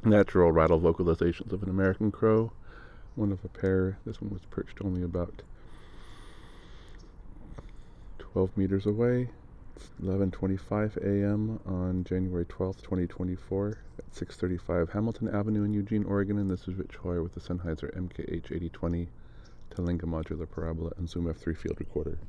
natural rattle vocalizations of an American crow, one of a pair. This one was perched only about 12 meters away. It's 11:25 a.m. on January 12th, 2024 at 635 Hamilton Avenue in Eugene, Oregon, and this is Rich Hoyer with the Sennheiser MKH8020 Telenga Modular Parabola and Zoom F3 Field Recorder.